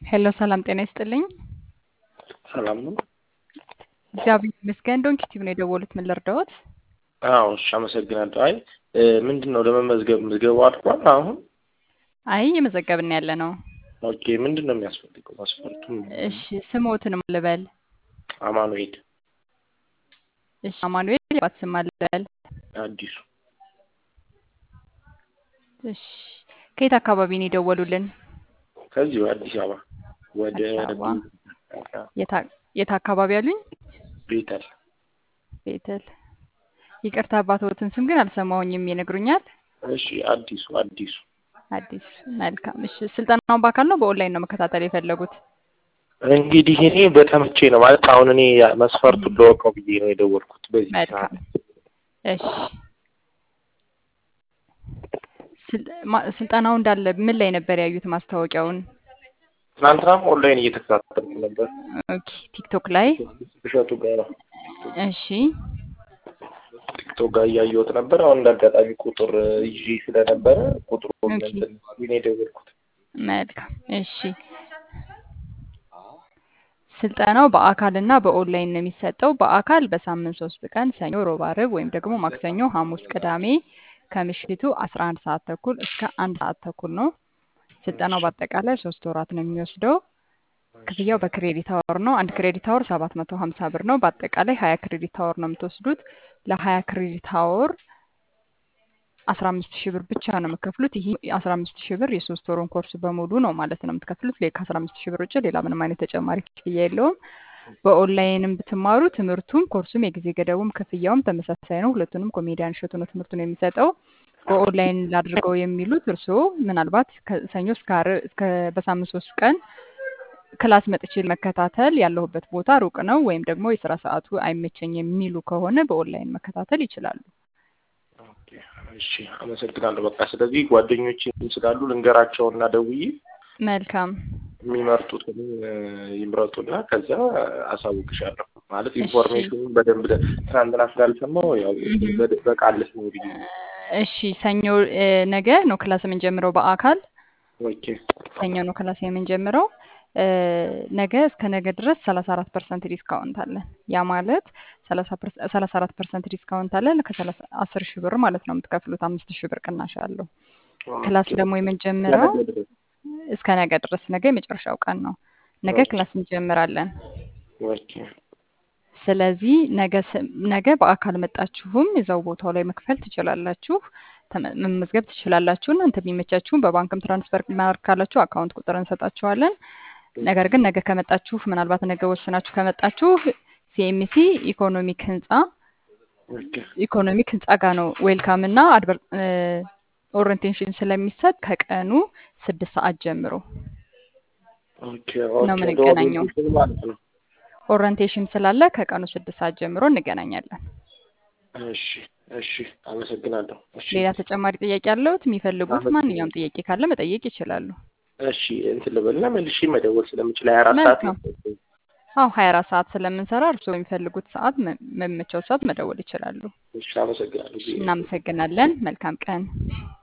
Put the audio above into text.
ሄሎ ሰላም ጤና ይስጥልኝ። ሰላም ነው? እግዚአብሔር ይመስገን። ዶንኪ ቲቪ ነው የደወሉት። ምን ልርዳዎት? አዎ እሺ፣ አመሰግናለሁ። አይ ምንድነው ለመመዝገብ ምዝገባው አድርጓል አሁን? አይ እየመዘገብን ያለ ነው። ኦኬ፣ ምንድነው የሚያስፈልገው መስፈርቱ? እሺ ስሞትን ልበል? አማኑኤል እሺ አማኑኤል የአባት ስም ልበል? አዲሱ። እሺ ከየት አካባቢ ነው የደወሉልን? ከዚሁ አዲስ አበባ ወደ አዲስ አበባ። የት አካባቢ አሉኝ? ቤተል። ቤተል። ይቅርታ አባቶትን ስም ግን አልሰማሁኝም፣ ይነግሩኛል? እሺ አዲሱ። አዲስ። መልካም። እሺ ስልጠናውን በአካል ነው በኦንላይን ነው መከታተል የፈለጉት? እንግዲህ እኔ በተመቼ ነው ማለት አሁን እኔ መስፈርቱን ለወቀው ብዬ ነው የደወልኩት በዚህ መልካም። እሺ ስልጠናው እንዳለ ምን ላይ ነበር ያዩት ማስታወቂያውን? ትናንትናም ኦንላይን እየተከታተልኩ ነበር። ኦኬ ቲክቶክ ላይ? እሸቱ ጋር። እሺ ቲክቶክ ጋር እያየሁት ነበር። አሁን እንዳጋጣሚ ቁጥር ይዤ ስለነበረ ቁጥሩን እንትን እኔ ደወልኩት። መልካም። እሺ ስልጠናው በአካልና በኦንላይን ነው የሚሰጠው። በአካል በሳምንት 3 ቀን ሰኞ፣ ሮብ፣ ዓርብ ወይም ደግሞ ማክሰኞ፣ ሐሙስ፣ ቅዳሜ ከምሽቱ 11 ሰዓት ተኩል እስከ 1 ሰዓት ተኩል ነው። ስልጠናው በአጠቃላይ 3 ወራት ነው የሚወስደው። ክፍያው በክሬዲት አወር ነው። አንድ ክሬዲት አወር 750 ብር ነው። በአጠቃላይ 20 ክሬዲት አወር ነው የምትወስዱት። ለ20 ክሬዲት አወር 15000 ብር ብቻ ነው የምትከፍሉት። ይሄ 15000 ብር የ3 ወሩን ኮርስ በሙሉ ነው ማለት ነው የምትከፍሉት። ከ15000 ብር ውጭ ሌላ ምንም አይነት ተጨማሪ ክፍያ የለውም። በኦንላይንም ብትማሩ ትምህርቱም ኮርሱም የጊዜ ገደቡም ክፍያውም ተመሳሳይ ነው። ሁለቱንም ኮሜዲያን እሸቱ ነው ትምህርቱን የሚሰጠው። በኦንላይን ላድርገው የሚሉት እርስዎ ምናልባት ከሰኞ እስከ በሳምንት 3 ቀን ክላስ መጥቼ መከታተል ያለሁበት ቦታ ሩቅ ነው ወይም ደግሞ የስራ ሰዓቱ አይመቸኝ የሚሉ ከሆነ በኦንላይን መከታተል ይችላሉ። ኦኬ እሺ፣ አመሰግናለሁ። በቃ ስለዚህ ጓደኞቼም ስላሉ ልንገራቸውና ደውዬ መልካም የሚመርጡትን ይምረጡና ከዛ አሳውቅሻለሁ። ማለት ኢንፎርሜሽኑን በደንብ ትናንትና ስላልሰማሁ ያው በቃልስ ነው ብዬ። እሺ ሰኞ ነገ ነው ክላስ የምንጀምረው በአካል። ኦኬ ሰኞ ነው ክላስ የምንጀምረው። ነገ እስከ ነገ ድረስ 34% ዲስካውንት አለን። ያ ማለት 34% ዲስካውንት አለን። ከ10000 ብር ማለት ነው የምትከፍሉት። 5000 ብር ቅናሽ አለው። ክላስ ደግሞ የምንጀምረው እስከ ነገ ድረስ፣ ነገ የመጨረሻው ቀን ነው። ነገ ክላስ እንጀምራለን። ኦኬ ስለዚህ ነገ በአካል መጣችሁም እዛው ቦታው ላይ መክፈል ትችላላችሁ፣ መመዝገብ ትችላላችሁ። እናንተ የሚመቻችሁን በባንክም ትራንስፈር ማድረግ ካላችሁ አካውንት ቁጥር እንሰጣችኋለን። ነገር ግን ነገ ከመጣችሁ ምናልባት ነገ ወስናችሁ ከመጣችሁ ሲኤምሲ ኢኮኖሚክ ህንጻ ጋር ነው ዌልካም እና ኦሪንቴሽን ስለሚሰጥ ከቀኑ 6 ሰዓት ጀምሮ ነው የምንገናኘው። ኦሪንቴሽን ስላለ ከቀኑ 6 ሰዓት ጀምሮ እንገናኛለን። እሺ አመሰግናለሁ። ሌላ ተጨማሪ ጥያቄ አለዎት? የሚፈልጉት ማንኛውም ጥያቄ ካለ መጠየቅ ይችላሉ። እሺ እንትን ልበልና መልሼ መደወል ስለምችል 24 ሰዓት ነው። አዎ 24 ሰዓት ስለምንሰራ እርስዎ የሚፈልጉት ሰዓት መመቻው ሰዓት መደወል ይችላሉ። እሺ አመሰግናለሁ። እናመሰግናለን። መልካም ቀን።